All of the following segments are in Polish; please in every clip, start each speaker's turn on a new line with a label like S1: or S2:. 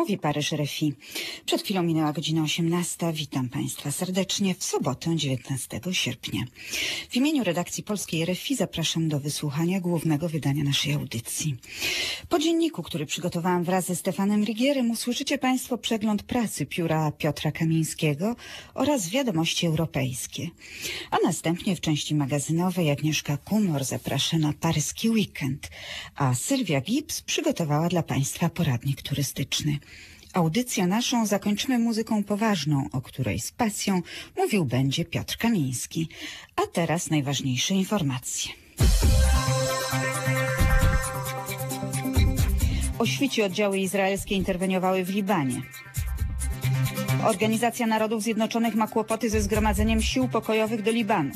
S1: Mówi Paryż RFI. Przed chwilą minęła godzina 18. Witam Państwa serdecznie w sobotę 19 sierpnia. W imieniu redakcji polskiej RFI zapraszam do wysłuchania głównego wydania naszej audycji. Po dzienniku, który przygotowałam wraz ze Stefanem Rigierem, usłyszycie Państwo przegląd pracy pióra Piotra Kamińskiego oraz wiadomości europejskie. A następnie w części magazynowej Agnieszka Kumor zaprasza na paryski weekend, a Sylwia Gibbs przygotowała dla Państwa poradnik turystyczny. Audycję naszą zakończymy muzyką poważną, o której z pasją mówił będzie Piotr Kamiński. A teraz najważniejsze informacje. O świcie oddziały izraelskie interweniowały w Libanie. Organizacja Narodów Zjednoczonych ma kłopoty ze zgromadzeniem sił pokojowych do Libanu.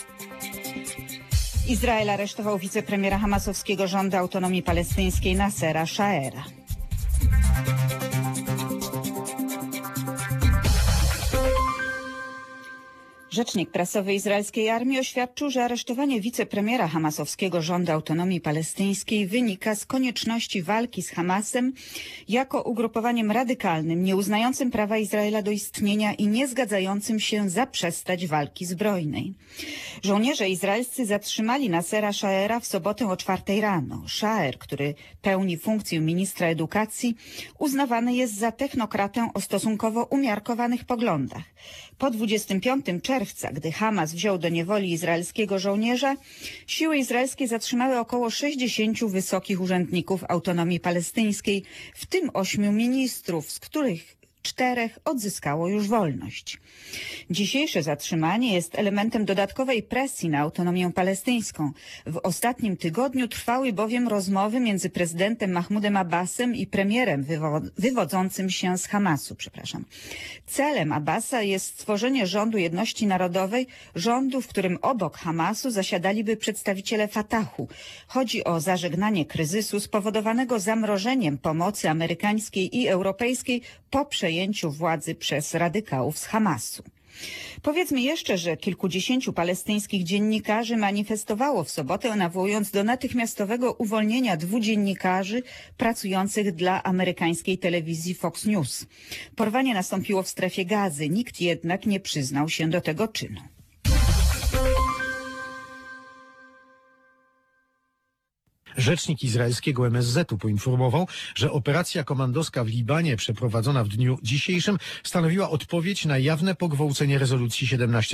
S1: Izrael aresztował wicepremiera hamasowskiego rządu autonomii palestyńskiej Nassera Shaera. Rzecznik prasowy izraelskiej armii oświadczył, że aresztowanie wicepremiera hamasowskiego rządu autonomii palestyńskiej wynika z konieczności walki z Hamasem jako ugrupowaniem radykalnym, nieuznającym prawa Izraela do istnienia i nie zgadzającym się zaprzestać walki zbrojnej. Żołnierze izraelscy zatrzymali Nassera Shaera w sobotę o 4 rano. Shaer, który pełni funkcję ministra edukacji, uznawany jest za technokratę o stosunkowo umiarkowanych poglądach. Po 25 czerwca, gdy Hamas wziął do niewoli izraelskiego żołnierza, siły izraelskie zatrzymały około 60 wysokich urzędników autonomii palestyńskiej, w tym 8 ministrów, z których 4 odzyskało już wolność. Dzisiejsze zatrzymanie jest elementem dodatkowej presji na autonomię palestyńską. W ostatnim tygodniu trwały bowiem rozmowy między prezydentem Mahmudem Abbasem i premierem wywodzącym się z Hamasu. Celem Abbasa jest stworzenie rządu jedności narodowej, rządu, w którym obok Hamasu zasiadaliby przedstawiciele Fatahu. Chodzi o zażegnanie kryzysu spowodowanego zamrożeniem pomocy amerykańskiej i europejskiej po przejęciu władzy przez radykałów z Hamasu. Powiedzmy jeszcze, że kilkudziesięciu palestyńskich dziennikarzy manifestowało w sobotę, nawołując do natychmiastowego uwolnienia 2 dziennikarzy pracujących dla amerykańskiej telewizji Fox News. Porwanie nastąpiło w strefie Gazy, nikt jednak nie przyznał się do tego czynu.
S2: Rzecznik izraelskiego MSZ-u poinformował, że operacja komandowska w Libanie przeprowadzona w dniu dzisiejszym stanowiła odpowiedź na jawne pogwałcenie rezolucji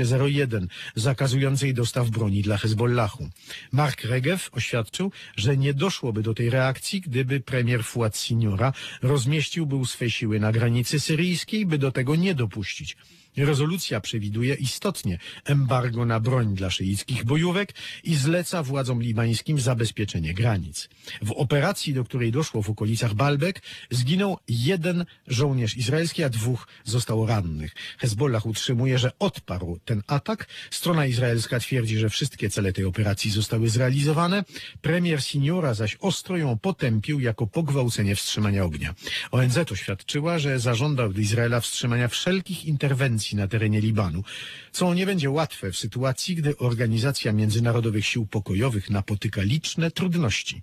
S2: 1701 zakazującej dostaw broni dla Hezbollahu. Mark Regev oświadczył, że nie doszłoby do tej reakcji, gdyby premier Fuad Siniora rozmieściłby swe siły na granicy syryjskiej, by do tego nie dopuścić. Rezolucja przewiduje istotnie embargo na broń dla szyickich bojówek i zleca władzom libańskim zabezpieczenie granic. W operacji, do której doszło w okolicach Baalbek, zginął 1 żołnierz izraelski, a 2 zostało rannych. Hezbollah utrzymuje, że odparł ten atak. Strona izraelska twierdzi, że wszystkie cele tej operacji zostały zrealizowane. Premier Siniora zaś ostro ją potępił jako pogwałcenie wstrzymania ognia. ONZ oświadczyła, że zażąda od Izraela wstrzymania wszelkich interwencji na terenie Libanu, co nie będzie łatwe w sytuacji, gdy Organizacja Międzynarodowych Sił Pokojowych napotyka liczne trudności.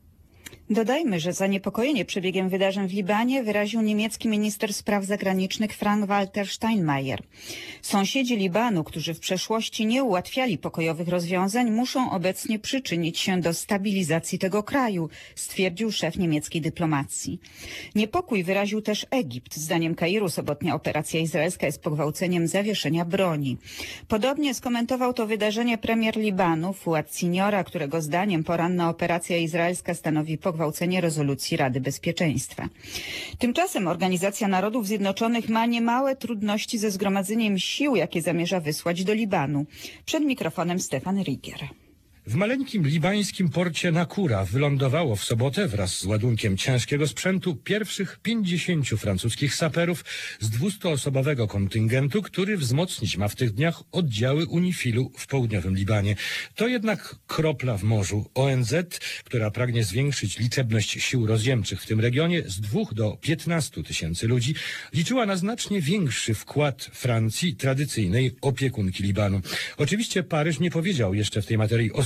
S1: Dodajmy, że zaniepokojenie przebiegiem wydarzeń w Libanie wyraził niemiecki minister spraw zagranicznych Frank-Walter Steinmeier. Sąsiedzi Libanu, którzy w przeszłości nie ułatwiali pokojowych rozwiązań, muszą obecnie przyczynić się do stabilizacji tego kraju, stwierdził szef niemieckiej dyplomacji. Niepokój wyraził też Egipt. Zdaniem Kairu sobotnia operacja izraelska jest pogwałceniem zawieszenia broni. Podobnie skomentował to wydarzenie premier Libanu Fuad Siniora, którego zdaniem poranna operacja izraelska stanowi pogwałcenie rezolucji Rady Bezpieczeństwa. Tymczasem Organizacja Narodów Zjednoczonych ma niemałe trudności ze zgromadzeniem sił, jakie zamierza wysłać do Libanu. Przed mikrofonem Stefan Rigier.
S3: W maleńkim libańskim porcie Nakura wylądowało w sobotę wraz z ładunkiem ciężkiego sprzętu pierwszych 50 francuskich saperów z 200-osobowego kontyngentu, który wzmocnić ma w tych dniach oddziały UNIFIL-u w południowym Libanie. To jednak kropla w morzu. ONZ, która pragnie zwiększyć liczebność sił rozziemczych w tym regionie z 2 do 15 tysięcy ludzi, liczyła na znacznie większy wkład Francji, tradycyjnej opiekunki Libanu. Oczywiście Paryż nie powiedział jeszcze w tej materii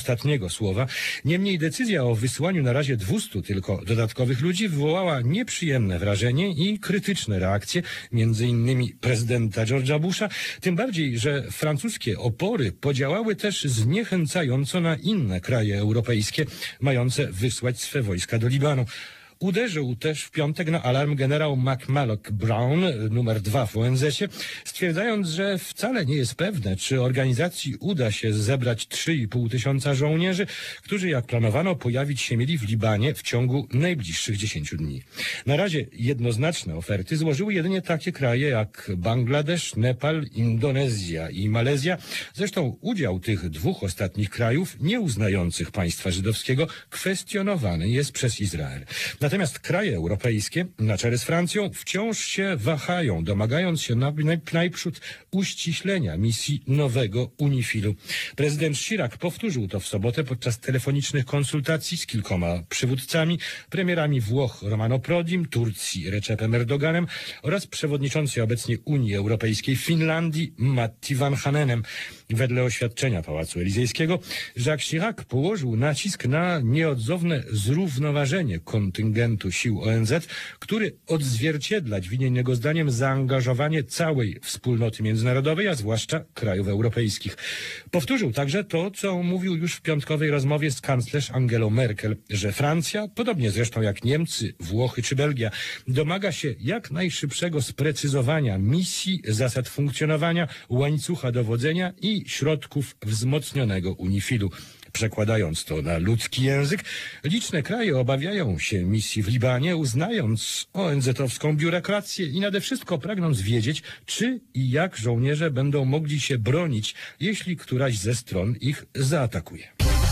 S3: ostatniego słowa. Niemniej decyzja o wysłaniu na razie 200 tylko dodatkowych ludzi wywołała nieprzyjemne wrażenie i krytyczne reakcje, między innymi prezydenta George'a Busha, tym bardziej, że francuskie opory podziałały też zniechęcająco na inne kraje europejskie, mające wysłać swe wojska do Libanu. Uderzył też w piątek na alarm generał McMulloch Brown, numer 2 w ONZ-ie, stwierdzając, że wcale nie jest pewne, czy organizacji uda się zebrać 3,5 tysiąca żołnierzy, którzy, jak planowano, pojawić się mieli w Libanie w ciągu najbliższych 10 dni. Na razie jednoznaczne oferty złożyły jedynie takie kraje jak Bangladesz, Nepal, Indonezja i Malezja. Zresztą udział tych dwóch ostatnich krajów, nie uznających państwa żydowskiego, kwestionowany jest przez Izrael. Natomiast kraje europejskie, na czele z Francją, wciąż się wahają, domagając się najprzód uściślenia misji nowego UNIFIL-u. Prezydent Chirac powtórzył to w sobotę podczas telefonicznych konsultacji z kilkoma przywódcami, premierami Włoch Romano Prodim, Turcji Recepem Erdoganem oraz przewodniczącej obecnie Unii Europejskiej Finlandii Matti Vanhanenem. Wedle oświadczenia Pałacu Elizejskiego Jacques Chirac położył nacisk na nieodzowne zrównoważenie kontyngentu sił ONZ, który odzwierciedlać winien jego zdaniem zaangażowanie całej wspólnoty międzynarodowej, a zwłaszcza krajów europejskich. Powtórzył także to, co mówił już w piątkowej rozmowie z kanclerz Angelą Merkel, że Francja, podobnie zresztą jak Niemcy, Włochy czy Belgia, domaga się jak najszybszego sprecyzowania misji, zasad funkcjonowania, łańcucha dowodzenia i środków wzmocnionego UNIFIL-u. Przekładając to na ludzki język, liczne kraje obawiają się misji w Libanie, uznając ONZ-owską biurokrację i nade wszystko pragnąc wiedzieć, czy i jak żołnierze będą mogli się bronić, jeśli któraś ze stron ich zaatakuje.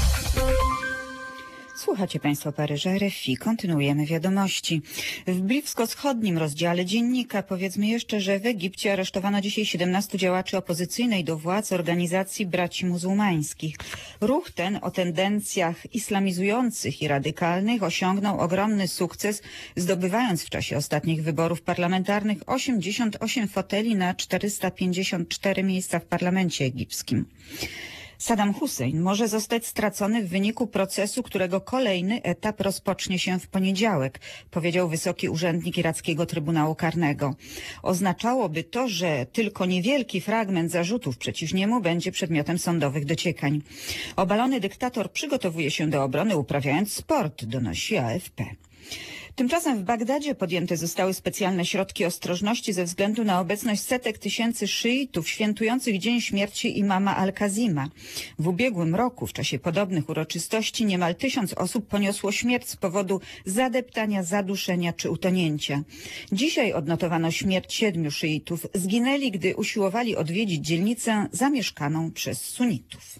S1: Słuchacie Państwo Paryża RFI. Kontynuujemy wiadomości. W bliskowschodnim rozdziale dziennika powiedzmy jeszcze, że w Egipcie aresztowano dzisiaj 17 działaczy opozycyjnej do władz organizacji braci muzułmańskich. Ruch ten o tendencjach islamizujących i radykalnych osiągnął ogromny sukces, zdobywając w czasie ostatnich wyborów parlamentarnych 88 foteli na 454 miejsca w parlamencie egipskim. Saddam Hussein może zostać stracony w wyniku procesu, którego kolejny etap rozpocznie się w poniedziałek, powiedział wysoki urzędnik irackiego Trybunału Karnego. Oznaczałoby to, że tylko niewielki fragment zarzutów przeciw niemu będzie przedmiotem sądowych dociekań. Obalony dyktator przygotowuje się do obrony, uprawiając sport, donosi AFP. Tymczasem w Bagdadzie podjęte zostały specjalne środki ostrożności ze względu na obecność setek tysięcy szyitów świętujących dzień śmierci imama Al-Kazima. W ubiegłym roku w czasie podobnych uroczystości niemal 1000 osób poniosło śmierć z powodu zadeptania, zaduszenia czy utonięcia. Dzisiaj odnotowano śmierć 7 szyitów. Zginęli, gdy usiłowali odwiedzić dzielnicę zamieszkaną przez sunnitów.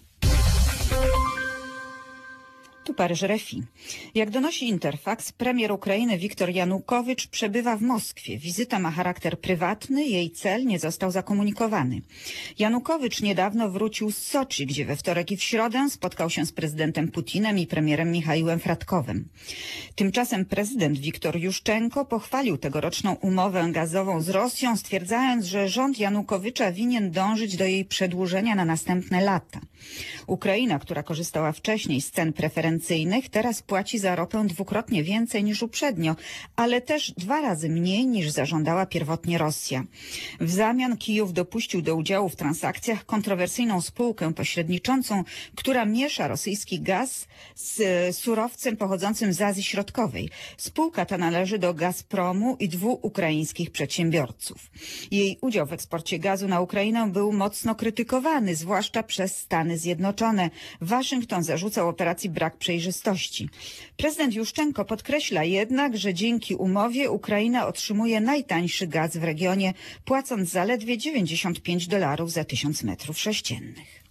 S1: Tu Paryż RFI. Jak donosi Interfax, premier Ukrainy Wiktor Janukowycz przebywa w Moskwie. Wizyta ma charakter prywatny, jej cel nie został zakomunikowany. Janukowycz niedawno wrócił z Soczi, gdzie we wtorek i w środę spotkał się z prezydentem Putinem i premierem Michaiłem Fradkowem. Tymczasem prezydent Wiktor Juszczenko pochwalił tegoroczną umowę gazową z Rosją, stwierdzając, że rząd Janukowycza winien dążyć do jej przedłużenia na następne lata. Ukraina, która korzystała wcześniej z cen preferencyjnych, teraz płaci za ropę dwukrotnie więcej niż uprzednio, ale też 2 razy mniej niż zażądała pierwotnie Rosja. W zamian Kijów dopuścił do udziału w transakcjach kontrowersyjną spółkę pośredniczącą, która miesza rosyjski gaz z surowcem pochodzącym z Azji Środkowej. Spółka ta należy do Gazpromu i 2 ukraińskich przedsiębiorców. Jej udział w eksporcie gazu na Ukrainę był mocno krytykowany, zwłaszcza przez Stany Zjednoczone. Waszyngton zarzucał operacji brak przejrzystości. Prezydent Juszczenko podkreśla jednak, że dzięki umowie Ukraina otrzymuje najtańszy gaz w regionie, płacąc zaledwie $95 za 1000 metrów sześciennych.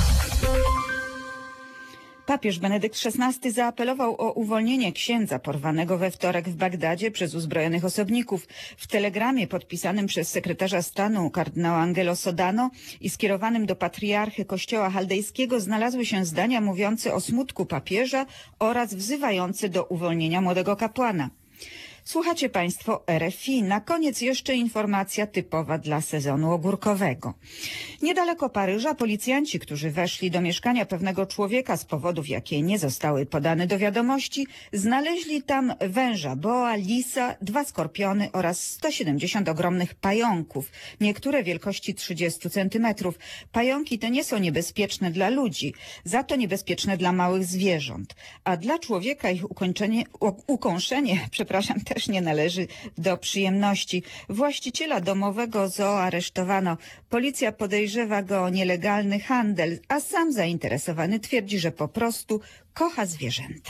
S1: Papież Benedykt XVI zaapelował o uwolnienie księdza porwanego we wtorek w Bagdadzie przez uzbrojonych osobników. W telegramie podpisanym przez sekretarza stanu kardynała Angelo Sodano i skierowanym do patriarchy kościoła chaldejskiego znalazły się zdania mówiące o smutku papieża oraz wzywające do uwolnienia młodego kapłana. Słuchacie Państwo RFI. Na koniec jeszcze informacja typowa dla sezonu ogórkowego. Niedaleko Paryża policjanci, którzy weszli do mieszkania pewnego człowieka z powodów, jakie nie zostały podane do wiadomości, znaleźli tam węża, boa, lisa, 2 skorpiony oraz 170 ogromnych pająków, niektóre wielkości 30 centymetrów. Pająki te nie są niebezpieczne dla ludzi, za to niebezpieczne dla małych zwierząt, a dla człowieka ich ukąszenie, też nie należy do przyjemności. Właściciela domowego zoo aresztowano. Policja podejrzewa go o nielegalny handel, a sam zainteresowany twierdzi, że po prostu kocha zwierzęta.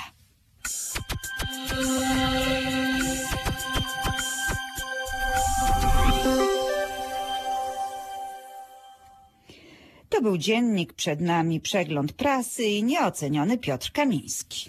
S1: To był dziennik, przed nami przegląd prasy i nieoceniony Piotr Kamiński.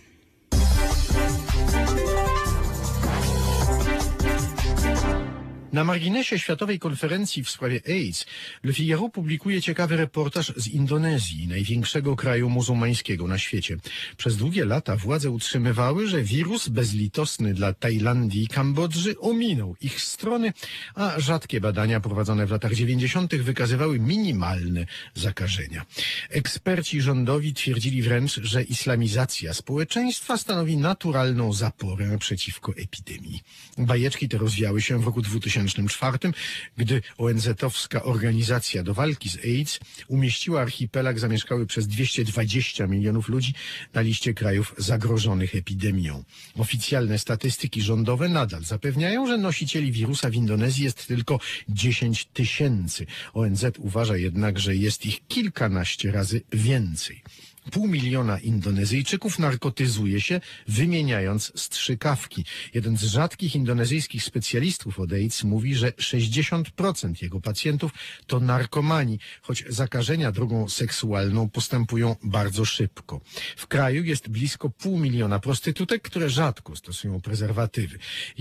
S2: Na marginesie Światowej Konferencji w sprawie AIDS Le Figaro publikuje ciekawy reportaż z Indonezji, największego kraju muzułmańskiego na świecie. Przez długie lata władze utrzymywały, że wirus bezlitosny dla Tajlandii i Kambodży ominął ich strony, a rzadkie badania prowadzone w latach 90. wykazywały minimalne zakażenia. Eksperci rządowi twierdzili wręcz, że islamizacja społeczeństwa stanowi naturalną zaporę przeciwko epidemii. Bajeczki te rozwiały się w roku 2004, gdy ONZ-owska organizacja do walki z AIDS umieściła archipelag zamieszkały przez 220 milionów ludzi na liście krajów zagrożonych epidemią. Oficjalne statystyki rządowe nadal zapewniają, że nosicieli wirusa w Indonezji jest tylko 10 000. ONZ uważa jednak, że jest ich kilkanaście razy więcej. 500 000 Indonezyjczyków narkotyzuje się, wymieniając strzykawki. Jeden z rzadkich indonezyjskich specjalistów od AIDS mówi, że 60% jego pacjentów to narkomani, choć zakażenia drogą seksualną postępują bardzo szybko. W kraju jest blisko 500 000 prostytutek, które rzadko stosują prezerwatywy.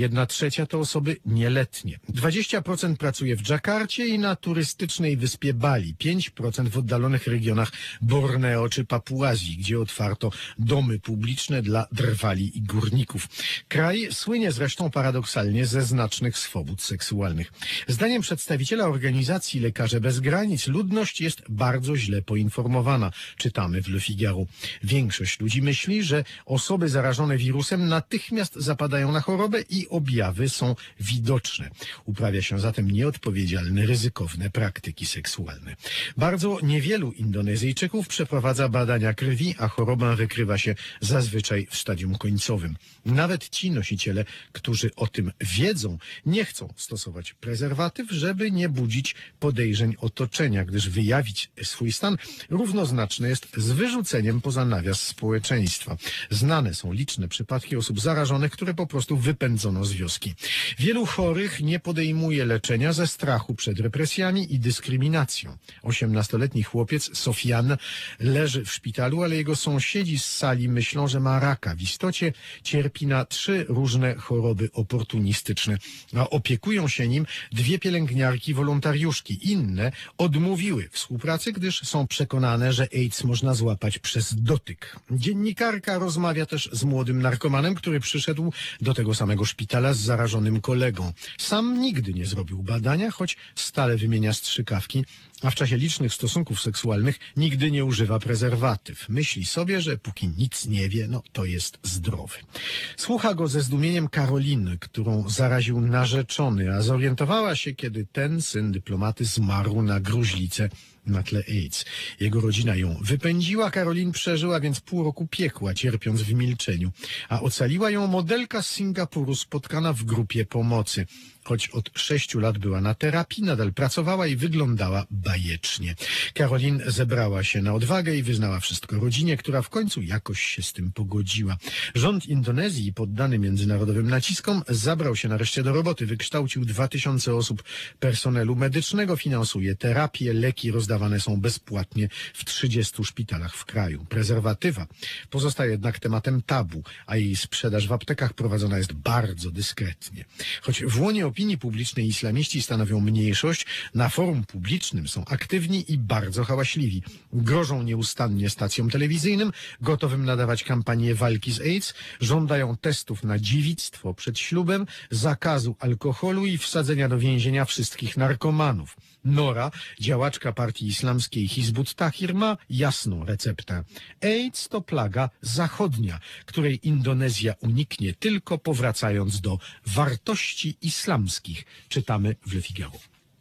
S2: 1/3 to osoby nieletnie. 20% pracuje w Dżakarcie i na turystycznej wyspie Bali. 5% w oddalonych regionach Borneo czy Papui, gdzie otwarto domy publiczne dla drwali i górników. Kraj słynie zresztą paradoksalnie ze znacznych swobód seksualnych. Zdaniem przedstawiciela organizacji Lekarze Bez Granic ludność jest bardzo źle poinformowana. Czytamy w Le Figaro. Większość ludzi myśli, że osoby zarażone wirusem natychmiast zapadają na chorobę i objawy są widoczne. Uprawia się zatem nieodpowiedzialne, ryzykowne praktyki seksualne. Bardzo niewielu Indonezyjczyków przeprowadza badania krwi, a choroba wykrywa się zazwyczaj w stadium końcowym. Nawet ci nosiciele, którzy o tym wiedzą, nie chcą stosować prezerwatyw, żeby nie budzić podejrzeń otoczenia, gdyż wyjawić swój stan równoznaczne jest z wyrzuceniem poza nawias społeczeństwa. Znane są liczne przypadki osób zarażonych, które po prostu wypędzono z wioski. Wielu chorych nie podejmuje leczenia ze strachu przed represjami i dyskryminacją. 18-letni chłopiec Sofian leży w szpitalu, ale jego sąsiedzi z sali myślą, że ma raka. W istocie cierpi na 3 różne choroby oportunistyczne, a opiekują się nim 2 pielęgniarki wolontariuszki. Inne odmówiły współpracy, gdyż są przekonane, że AIDS można złapać przez dotyk. Dziennikarka rozmawia też z młodym narkomanem, który przyszedł do tego samego szpitala z zarażonym kolegą. Sam nigdy nie zrobił badania, choć stale wymienia strzykawki, a w czasie licznych stosunków seksualnych nigdy nie używa prezerwatyw. Myśli sobie, że póki nic nie wie, to jest zdrowy. Słucha go ze zdumieniem Karoliny, którą zaraził narzeczony, a zorientowała się, kiedy ten syn dyplomaty zmarł na gruźlicę na tle AIDS. Jego rodzina ją wypędziła, Karolin przeżyła więc pół roku piekła, cierpiąc w milczeniu, a ocaliła ją modelka z Singapuru spotkana w grupie pomocy. Choć od 6 lat była na terapii, nadal pracowała i wyglądała bajecznie. Karolin zebrała się na odwagę i wyznała wszystko rodzinie, która w końcu jakoś się z tym pogodziła. Rząd Indonezji, poddany międzynarodowym naciskom, zabrał się nareszcie do roboty. Wykształcił 2000 osób personelu medycznego, finansuje terapię, leki, rozdaje rozdawane są bezpłatnie w 30 szpitalach w kraju. Prezerwatywa pozostaje jednak tematem tabu, a jej sprzedaż w aptekach prowadzona jest bardzo dyskretnie. Choć w łonie opinii publicznej islamiści stanowią mniejszość, na forum publicznym są aktywni i bardzo hałaśliwi. Grożą nieustannie stacjom telewizyjnym, gotowym nadawać kampanię walki z AIDS, żądają testów na dziewictwo przed ślubem, zakazu alkoholu i wsadzenia do więzienia wszystkich narkomanów. Nora, działaczka partii islamskiej Hizbut Tahrir, ma jasną receptę. AIDS to plaga zachodnia, której Indonezja uniknie tylko powracając do wartości islamskich, czytamy w Le Figaro.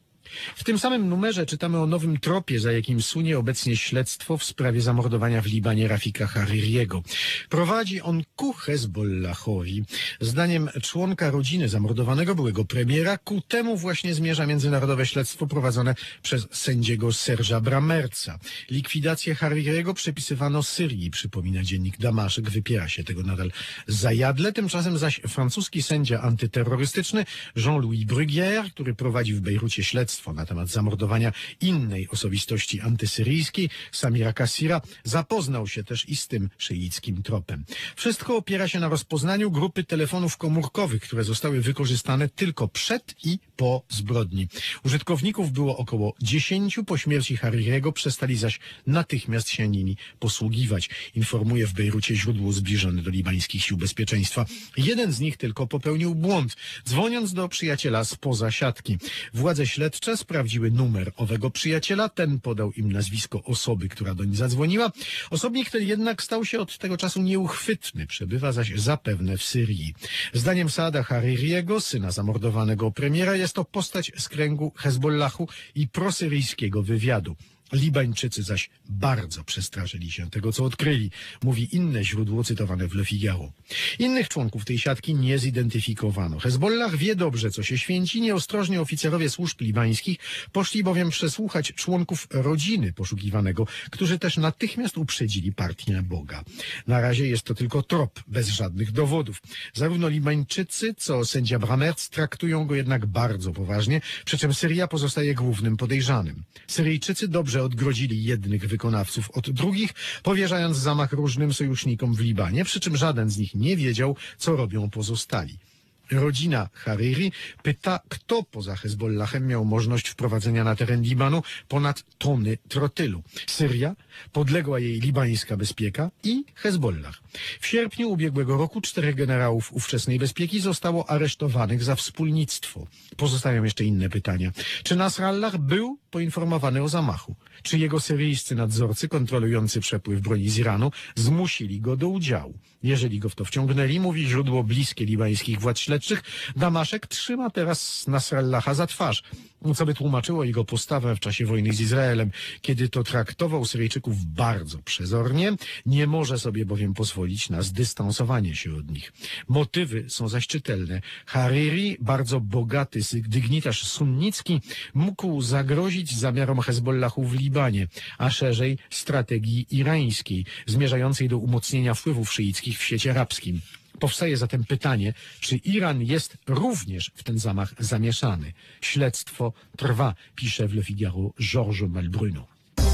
S2: W tym samym numerze czytamy o nowym tropie, za jakim sunie obecnie śledztwo w sprawie zamordowania w Libanie Rafika Haririego. Prowadzi on ku Hezbollahowi. Zdaniem członka rodziny zamordowanego byłego premiera, ku temu właśnie zmierza międzynarodowe śledztwo prowadzone przez sędziego Serge'a Bramerca. Likwidację Haririego przypisywano Syrii, przypomina dziennik Damaszek, wypiera się tego nadal zajadle. Tymczasem zaś francuski sędzia antyterrorystyczny Jean-Louis Bruguière, który prowadzi w Bejrucie śledztwo na temat zamordowania innej osobistości antysyryjskiej, Samira Kassira, zapoznał się też i z tym szyickim tropem. Wszystko opiera się na rozpoznaniu grupy telefonów komórkowych, które zostały wykorzystane tylko przed i po zbrodni. Użytkowników było około 10, po śmierci Haririego przestali zaś natychmiast się nimi posługiwać. Informuje w Bejrucie źródło zbliżone do libańskich sił bezpieczeństwa. Jeden z nich tylko popełnił błąd, dzwoniąc do przyjaciela spoza siatki. Władze śledcze sprawdziły numer owego przyjaciela, ten podał im nazwisko osoby, która doń zadzwoniła. Osobnik ten jednak stał się od tego czasu nieuchwytny, przebywa zaś zapewne w Syrii. Zdaniem Saada Haririego, syna zamordowanego premiera, jest to postać z kręgu Hezbollahu i prosyryjskiego wywiadu. Libańczycy zaś bardzo przestraszyli się tego, co odkryli, mówi inne źródło cytowane w Le Figaro. Innych członków tej siatki nie zidentyfikowano. Hezbollah wie dobrze, co się święci. Nieostrożnie oficerowie służb libańskich poszli bowiem przesłuchać członków rodziny poszukiwanego, którzy też natychmiast uprzedzili partię Boga. Na razie jest to tylko trop, bez żadnych dowodów. Zarówno Libańczycy, co sędzia Bramertz traktują go jednak bardzo poważnie, przy czym Syria pozostaje głównym podejrzanym. Syryjczycy dobrze odgrodzili jednych wykonawców od drugich, powierzając zamach różnym sojusznikom w Libanie, przy czym żaden z nich nie wiedział, co robią pozostali. Rodzina Hariri pyta, kto poza Hezbollahem miał możliwość wprowadzenia na teren Libanu ponad tony trotylu. Syria, podległa jej libańska bezpieka i Hezbollah. W sierpniu ubiegłego roku 4 generałów ówczesnej bezpieki zostało aresztowanych za wspólnictwo. Pozostają jeszcze inne pytania. Czy Nasrallah był poinformowany o zamachu? Czy jego syryjscy nadzorcy kontrolujący przepływ broni z Iranu zmusili go do udziału? Jeżeli go w to wciągnęli, mówi źródło bliskie libańskich władz śledczych, Damaszek trzyma teraz Nasrallaha za twarz, co by tłumaczyło jego postawę w czasie wojny z Izraelem, kiedy to traktował Syryjczyków bardzo przezornie, nie może sobie bowiem pozwolić na zdystansowanie się od nich. Motywy są zaś czytelne. Hariri, bardzo bogaty dygnitarz sunnicki, mógł zagrozić zamiarom Hezbollahu w Libanie, a szerzej strategii irańskiej, zmierzającej do umocnienia wpływów szyickich w świecie arabskim. Powstaje zatem pytanie, czy Iran jest również w ten zamach zamieszany. Śledztwo trwa, pisze w Le Figaro Georges Malbruno.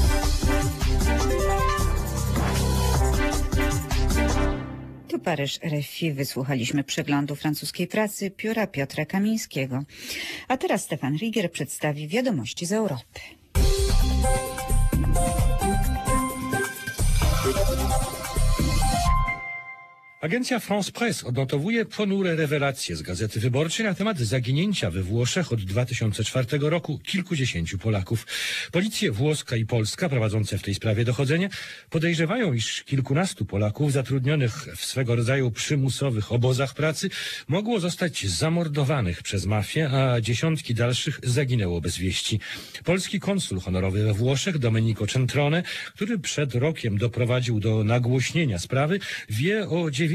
S1: Tu Paryż RFI. Wysłuchaliśmy przeglądu francuskiej prasy pióra Piotra Kamińskiego. A teraz Stefan Riger przedstawi wiadomości z Europy.
S3: Agencja France Presse odnotowuje ponure rewelacje z Gazety Wyborczej na temat zaginięcia we Włoszech od 2004 roku kilkudziesięciu Polaków. Policje włoska i polska prowadzące w tej sprawie dochodzenie podejrzewają, iż kilkunastu Polaków zatrudnionych w swego rodzaju przymusowych obozach pracy mogło zostać zamordowanych przez mafię, a dziesiątki dalszych zaginęło bez wieści. Polski konsul honorowy we Włoszech Domenico Centrone, który przed rokiem doprowadził do nagłośnienia sprawy, wie o 9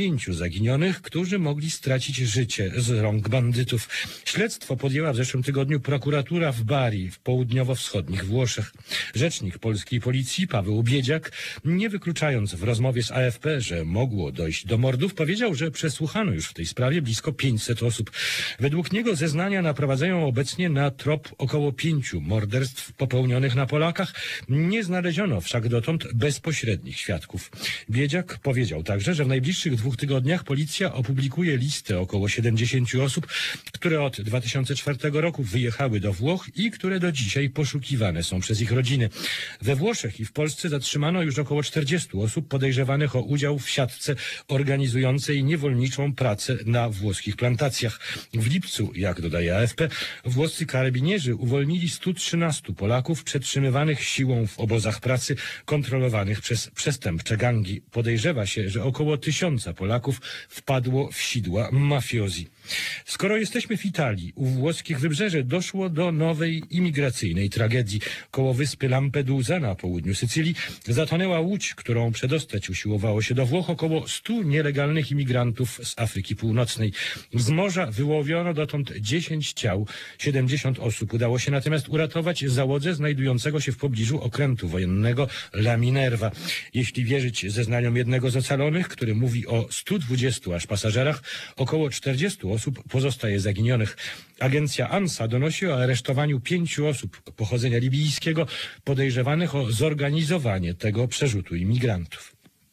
S3: 9 zaginionych, którzy mogli stracić życie z rąk bandytów. Śledztwo podjęła w zeszłym tygodniu prokuratura w Bari, w południowo-wschodnich Włoszech. Rzecznik polskiej policji Paweł Biedziak, nie wykluczając w rozmowie z AFP, że mogło dojść do mordów, powiedział, że przesłuchano już w tej sprawie blisko 500 osób. Według niego zeznania naprowadzają obecnie na trop około 5 morderstw popełnionych na Polakach. Nie znaleziono wszak dotąd bezpośrednich świadków. Biedziak powiedział także, że w najbliższych 2 tygodniach policja opublikuje listę około 70 osób, które od 2004 roku wyjechały do Włoch i które do dzisiaj poszukiwane są przez ich rodziny. We Włoszech i w Polsce zatrzymano już około 40 osób podejrzewanych o udział w siatce organizującej niewolniczą pracę na włoskich plantacjach. W lipcu, jak dodaje AFP, włoscy karabinierzy uwolnili 113 Polaków przetrzymywanych siłą w obozach pracy kontrolowanych przez przestępcze gangi. Podejrzewa się, że około 1000 Polaków wpadło w sidła mafiozi. Skoro jesteśmy w Italii, u włoskich wybrzeży doszło do nowej imigracyjnej tragedii. Koło wyspy Lampedusa na południu Sycylii zatonęła łódź, którą przedostać usiłowało się do Włoch około 100 nielegalnych imigrantów z Afryki Północnej. Z morza wyłowiono dotąd 10 ciał. 70 osób udało się natomiast uratować załodze znajdującego się w pobliżu okrętu wojennego La Minerva. Jeśli wierzyć zeznaniom jednego z ocalonych, który mówi o 120 aż pasażerach, około 40 osób pozostaje zaginionych. Agencja ANSA donosi o aresztowaniu 5 osób pochodzenia libijskiego podejrzewanych o zorganizowanie tego przerzutu imigrantów.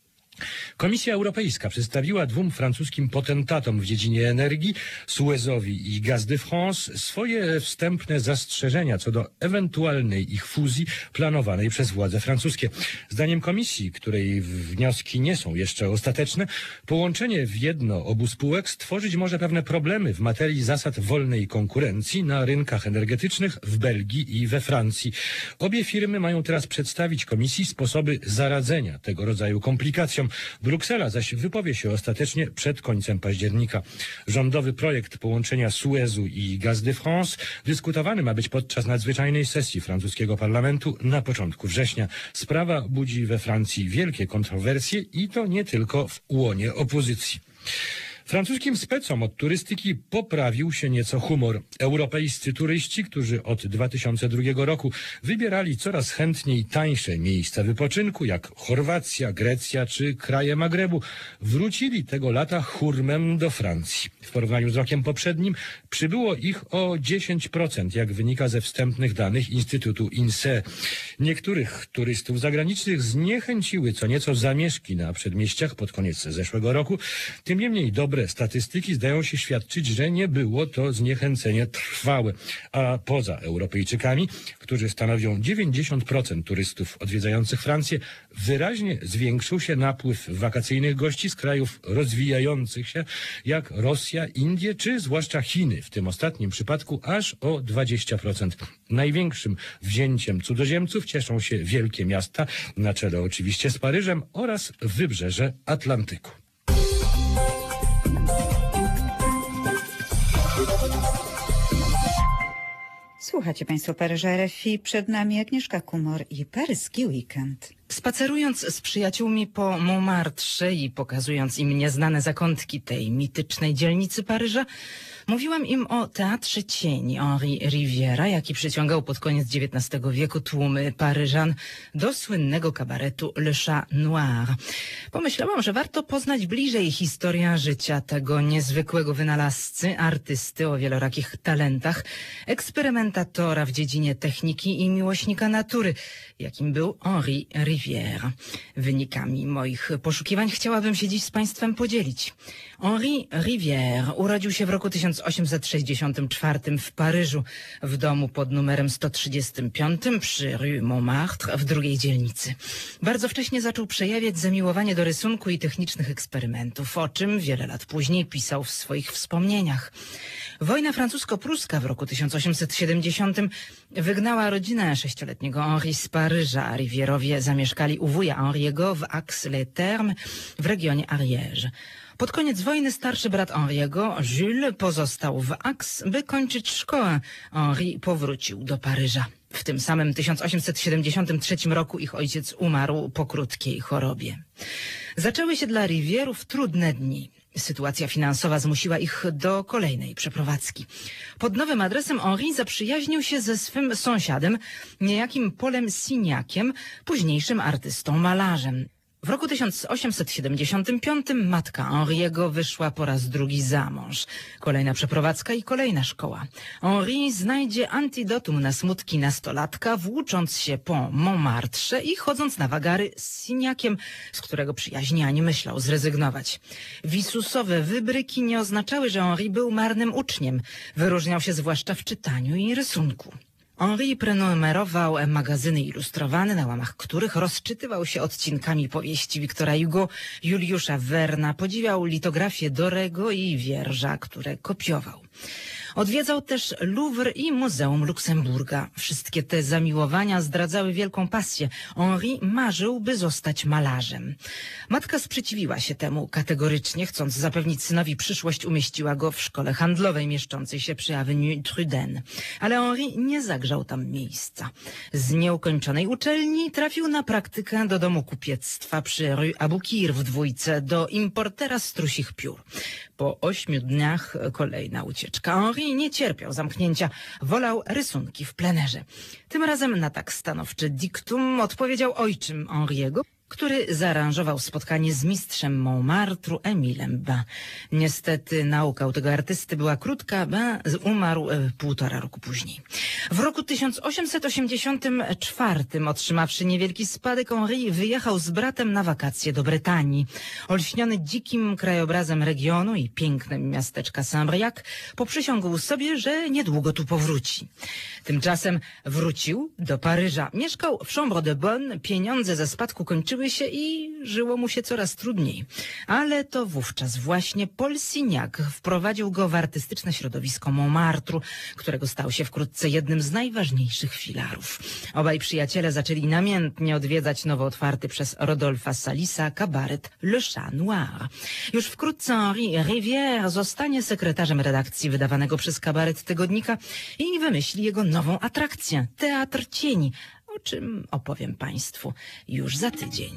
S3: Komisja Europejska przedstawiła 2 francuskim potentatom w dziedzinie energii, Suezowi i Gaz de France, swoje wstępne zastrzeżenia co do ewentualnej ich fuzji planowanej przez władze francuskie. Zdaniem komisji, której wnioski nie są jeszcze ostateczne, połączenie w jedno obu spółek stworzyć może pewne problemy w materii zasad wolnej konkurencji na rynkach energetycznych w Belgii i we Francji. Obie firmy mają teraz przedstawić komisji sposoby zaradzenia tego rodzaju komplikacjom. Bruksela zaś wypowie się ostatecznie przed końcem października. Rządowy projekt połączenia Suezu i Gaz de France dyskutowany ma być podczas nadzwyczajnej sesji francuskiego parlamentu na początku września. Sprawa budzi we Francji wielkie kontrowersje i to nie tylko w łonie opozycji. Francuskim specom od turystyki poprawił się nieco humor. Europejscy turyści, którzy od 2002 roku wybierali coraz chętniej tańsze miejsca wypoczynku, jak Chorwacja, Grecja czy kraje Magrebu, wrócili tego lata hurmem do Francji. W porównaniu z rokiem poprzednim przybyło ich o 10%, jak wynika ze wstępnych danych Instytutu INSEE. Niektórych turystów zagranicznych zniechęciły co nieco zamieszki na przedmieściach pod koniec zeszłego roku. Tym niemniej dobre statystyki zdają się świadczyć, że nie było to zniechęcenie trwałe. A poza Europejczykami, którzy stanowią 90% turystów odwiedzających Francję, wyraźnie zwiększył się napływ wakacyjnych gości z krajów rozwijających się, jak Rosja, Indie czy zwłaszcza Chiny, w tym ostatnim przypadku aż o 20%. Największym wzięciem cudzoziemców cieszą się wielkie miasta, na czele oczywiście z Paryżem oraz wybrzeże Atlantyku.
S1: Słuchacie Państwo Paryża RFI, przed nami Agnieszka Kumor i paryski weekend.
S4: Spacerując z przyjaciółmi po Montmartre i pokazując im nieznane zakątki tej mitycznej dzielnicy Paryża, mówiłam im o teatrze cieni Henri Riviera, jaki przyciągał pod koniec XIX wieku tłumy Paryżan do słynnego kabaretu Le Chat Noir. Pomyślałam, że warto poznać bliżej historię życia tego niezwykłego wynalazcy, artysty o wielorakich talentach, eksperymentatora w dziedzinie techniki i miłośnika natury, jakim był Henri Rivière. Wynikami moich poszukiwań chciałabym się dziś z Państwem podzielić. Henri Rivière urodził się w roku 1864 w Paryżu, w domu pod numerem 135 przy Rue Montmartre w drugiej dzielnicy. Bardzo wcześnie zaczął przejawiać zamiłowanie do rysunku i technicznych eksperymentów, o czym wiele lat później pisał w swoich wspomnieniach. Wojna francusko-pruska w roku 1870 wygnała rodzinę 6-letniego Henri z Paryża. Rivierowie zamieszkali u wuja Henriego w Aix-les-Thermes w regionie Ariège. Pod koniec wojny starszy brat Henriego, Jules, pozostał w Aix, by kończyć szkołę. Henri powrócił do Paryża. W tym samym 1873 roku ich ojciec umarł po krótkiej chorobie. Zaczęły się dla Rivierów trudne dni. Sytuacja finansowa zmusiła ich do kolejnej przeprowadzki. Pod nowym adresem Henri zaprzyjaźnił się ze swym sąsiadem, niejakim Paulem Signakiem, późniejszym artystą malarzem. W roku 1875 matka Henriego wyszła po raz drugi za mąż. Kolejna przeprowadzka i kolejna szkoła. Henri znajdzie antidotum na smutki nastolatka, włócząc się po Montmartre i chodząc na wagary z Signakiem, z którego przyjaźni ani myślał zrezygnować. Wisusowe wybryki nie oznaczały, że Henri był marnym uczniem. Wyróżniał się zwłaszcza w czytaniu i rysunku. Henri prenumerował magazyny ilustrowane, na łamach których rozczytywał się odcinkami powieści Wiktora Hugo, Juliusza Verna, podziwiał litografię Dorego i Wierża, które kopiował. Odwiedzał też Louvre i Muzeum Luksemburga. Wszystkie te zamiłowania zdradzały wielką pasję. Henri marzył, by zostać malarzem. Matka sprzeciwiła się temu kategorycznie, chcąc zapewnić synowi przyszłość, umieściła go w szkole handlowej mieszczącej się przy Avenue Truden. Ale Henri nie zagrzał tam miejsca. Z nieukończonej uczelni trafił na praktykę do domu kupiectwa przy Rue Aboukir w Dwójce, do importera strusich piór. Po 8 dniach kolejna ucieczka. Henri nie cierpiał zamknięcia, wolał rysunki w plenerze. Tym razem na tak stanowcze diktum odpowiedział ojczym Henriego, który zaaranżował spotkanie z mistrzem Montmartru, Emilem Bain. Niestety nauka u tego artysty była krótka, Bain umarł 1,5 roku później. W roku 1884, otrzymawszy niewielki spadek, Henri wyjechał z bratem na wakacje do Brytanii. Olśniony dzikim krajobrazem regionu i pięknem miasteczka Saint-Briac, poprzysiągł sobie, że niedługo tu powróci. Tymczasem wrócił do Paryża. Mieszkał w Chambre de Bonne, pieniądze ze spadku kończyły się i żyło mu się coraz trudniej. Ale to wówczas właśnie Paul Signac wprowadził go w artystyczne środowisko Montmartru, którego stał się wkrótce jednym z najważniejszich filarów. Obaj przyjaciele zaczęli namiętnie odwiedzać nowo otwarty przez Rodolpha Salisa kabaret Le Chat Noir. Już wkrótce Henri Rivière zostanie sekretarzem redakcji wydawanego przez kabaret tygodnika i wymyśli jego nową atrakcję – Teatr Cieni, o czym opowiem Państwu już za tydzień.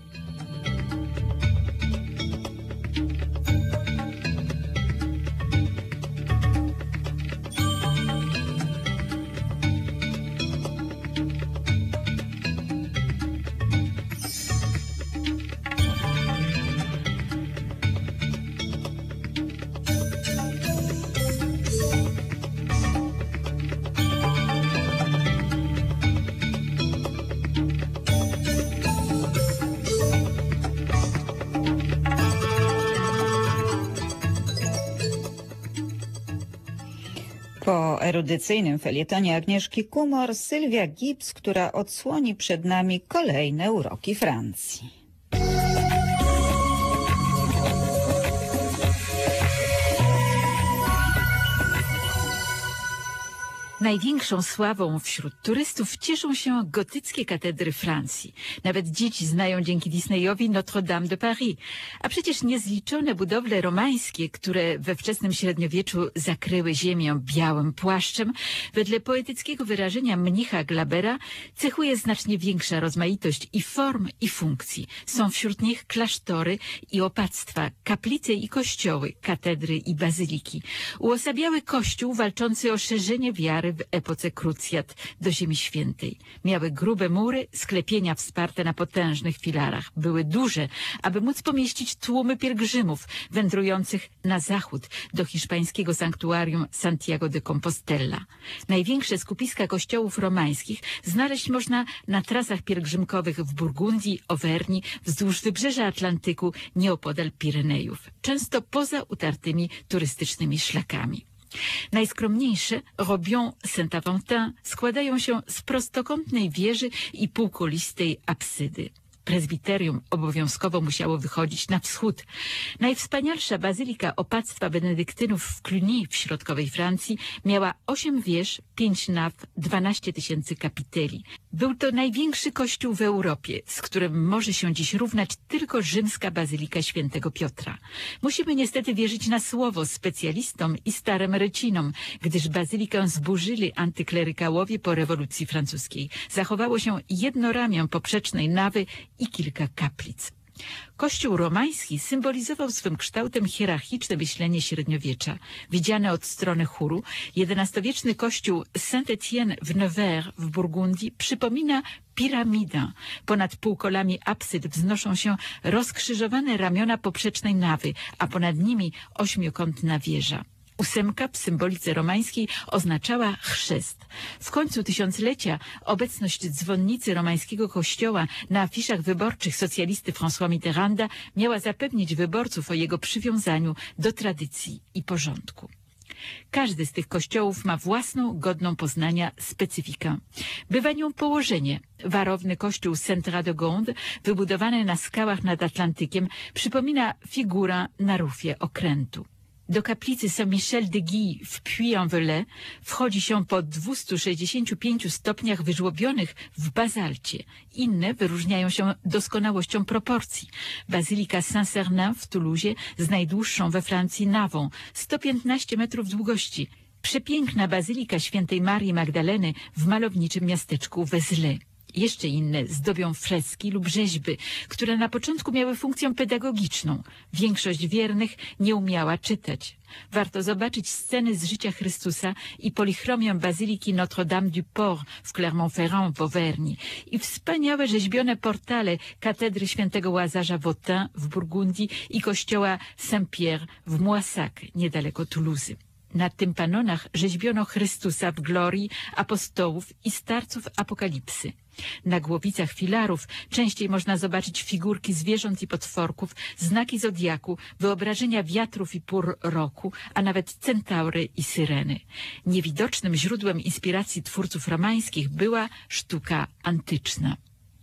S1: Po erudycyjnym felietonie Agnieszki Kumor, Sylwia Gibbs, która odsłoni przed nami kolejne uroki Francji.
S5: Największą sławą wśród turystów cieszą się gotyckie katedry Francji. Nawet dzieci znają dzięki Disneyowi Notre-Dame de Paris. A przecież niezliczone budowle romańskie, które we wczesnym średniowieczu zakryły ziemię białym płaszczem, wedle poetyckiego wyrażenia mnicha Glabera, cechuje znacznie większa rozmaitość i form, i funkcji. Są wśród nich klasztory i opactwa, kaplice i kościoły, katedry i bazyliki. Uosabiały kościół walczący o szerzenie wiary w epoce krucjat do Ziemi Świętej. Miały grube mury, sklepienia wsparte na potężnych filarach. Były duże, aby móc pomieścić tłumy pielgrzymów wędrujących na zachód do hiszpańskiego sanktuarium Santiago de Compostela. Największe skupiska kościołów romańskich znaleźć można na trasach pielgrzymkowych w Burgundii, Auvergne, wzdłuż wybrzeża Atlantyku, nieopodal Pirenejów, często poza utartymi turystycznymi szlakami. Najskromniejsze, Robion Saint-Aventin, składają się z prostokątnej wieży i półkulistej apsydy. Prezbiterium obowiązkowo musiało wychodzić na wschód. Najwspanialsza bazylika opactwa benedyktynów w Cluny w środkowej Francji miała 8 wież, 5 naw, 12 000 kapiteli. Był to największy kościół w Europie, z którym może się dziś równać tylko rzymska bazylika świętego Piotra. Musimy niestety wierzyć na słowo specjalistom i starym recinom, gdyż bazylikę zburzyli antyklerykałowie po rewolucji francuskiej. Zachowało się jedno ramię poprzecznej nawy i kilka kaplic. Kościół romański symbolizował swym kształtem hierarchiczne myślenie średniowiecza. Widziany od strony chóru, XI-wieczny kościół Saint-Étienne w Nevers w Burgundii przypomina piramidę. Ponad półkolami apsyd wznoszą się rozkrzyżowane ramiona poprzecznej nawy, a ponad nimi ośmiokątna wieża. 8 w symbolice romańskiej oznaczała chrzest. W końcu tysiąclecia obecność dzwonnicy romańskiego kościoła na afiszach wyborczych socjalisty François Mitterranda miała zapewnić wyborców o jego przywiązaniu do tradycji i porządku. Każdy z tych kościołów ma własną, godną poznania specyfikę. Bywa nią położenie. Warowny kościół Saint-Radegonde, wybudowany na skałach nad Atlantykiem, przypomina figurę na rufie okrętu. Do kaplicy Saint-Michel-de-Guy w Puy-en-Velay wchodzi się po 265 stopniach wyżłobionych w bazalcie. Inne wyróżniają się doskonałością proporcji. Bazylika Saint-Cernin w Toulousie z najdłuższą we Francji nawą, 115 metrów długości. Przepiękna bazylika świętej Marii Magdaleny w malowniczym miasteczku Vézelay. Jeszcze inne zdobią freski lub rzeźby, które na początku miały funkcję pedagogiczną. Większość wiernych nie umiała czytać. Warto zobaczyć sceny z życia Chrystusa i polichromię bazyliki Notre-Dame du Port w Clermont-Ferrand w Auvergne i wspaniałe rzeźbione portale katedry świętego Łazarza w Autun w Burgundii i kościoła Saint-Pierre w Moissac, niedaleko Toulouse. Na tympanonach rzeźbiono Chrystusa w glorii, apostołów i starców apokalipsy. Na głowicach filarów częściej można zobaczyć figurki zwierząt i potworków, znaki zodiaku, wyobrażenia wiatrów i pór roku, a nawet centaury i syreny. Niewidocznym źródłem inspiracji twórców romańskich była sztuka antyczna.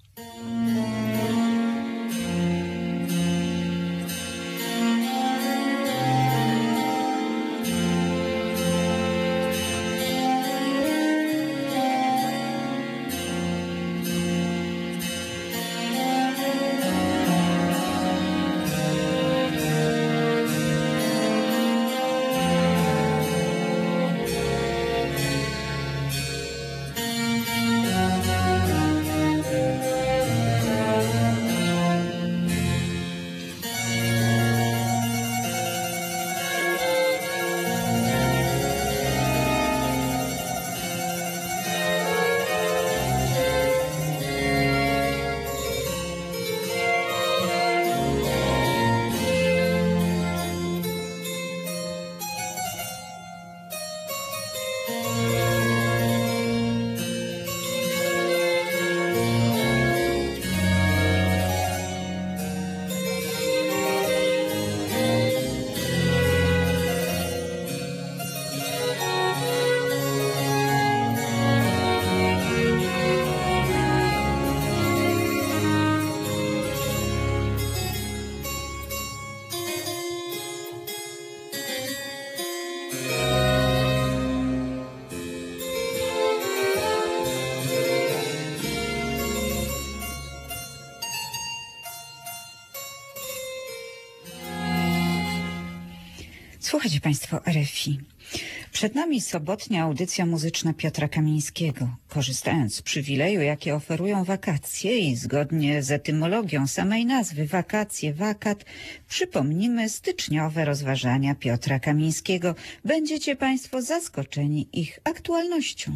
S1: Słuchajcie Państwo RFI. Przed nami sobotnia audycja muzyczna Piotra Kamińskiego. Korzystając z przywileju, jakie oferują wakacje i zgodnie z etymologią samej nazwy wakacje, wakat, przypomnimy styczniowe rozważania Piotra Kamińskiego. Będziecie Państwo zaskoczeni ich aktualnością.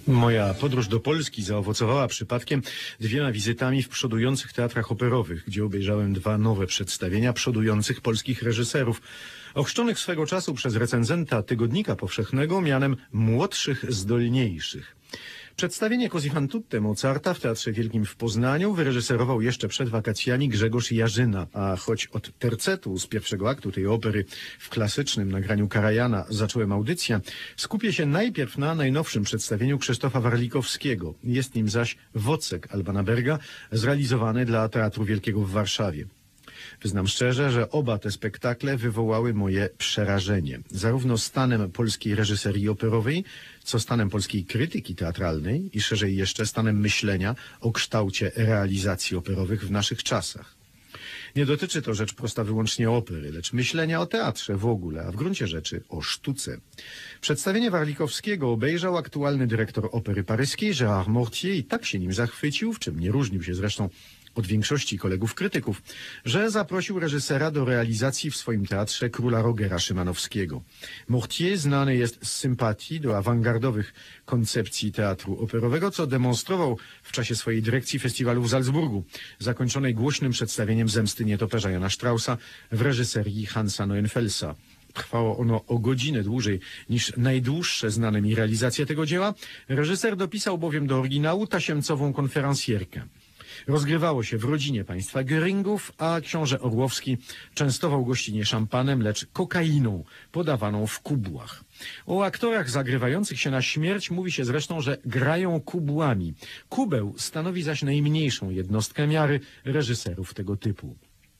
S2: Moja podróż do Polski zaowocowała przypadkiem 2 wizytami w przodujących teatrach operowych, gdzie obejrzałem 2 nowe przedstawienia przodujących polskich reżyserów, ochrzczonych swego czasu przez recenzenta Tygodnika Powszechnego mianem młodszych, zdolniejszych. Przedstawienie Così fan tutte Mozarta w Teatrze Wielkim w Poznaniu wyreżyserował jeszcze przed wakacjami Grzegorz Jarzyna, a choć od tercetu z pierwszego aktu tej opery w klasycznym nagraniu Karajana zacząłem audycję, skupię się najpierw na najnowszym przedstawieniu Krzysztofa Warlikowskiego. Jest nim zaś Wocek Albana Berga, zrealizowany dla Teatru Wielkiego w Warszawie. Wyznam szczerze, że oba te spektakle wywołały moje przerażenie. Zarówno stanem polskiej reżyserii operowej, co stanem polskiej krytyki teatralnej i szerzej jeszcze stanem myślenia o kształcie realizacji operowych w naszych czasach. Nie dotyczy to rzecz prosta wyłącznie opery, lecz myślenia o teatrze w ogóle, a w gruncie rzeczy o sztuce. Przedstawienie Warlikowskiego obejrzał aktualny dyrektor Opery Paryskiej Gérard Mortier i tak się nim zachwycił, w czym nie różnił się zresztą od większości kolegów krytyków, że zaprosił reżysera do realizacji w swoim teatrze Króla Rogera Szymanowskiego. Mortier znany jest z sympatii do awangardowych koncepcji teatru operowego, co demonstrował w czasie swojej dyrekcji festiwalu w Salzburgu, zakończonej głośnym przedstawieniem Zemsty nietoperza Jana Straussa w reżyserii Hansa Neuenfelsa. Trwało ono o godzinę dłużej niż najdłuższe znane mi realizacje tego dzieła. Reżyser dopisał bowiem do oryginału tasiemcową konferencjerkę. Rozgrywało się w rodzinie państwa Göringów, a książę Orłowski częstował gościnie szampanem, lecz kokainą podawaną w kubłach. O aktorach zagrywających się na śmierć mówi się zresztą, że grają kubłami. Kubeł stanowi zaś najmniejszą jednostkę miary reżyserów tego typu.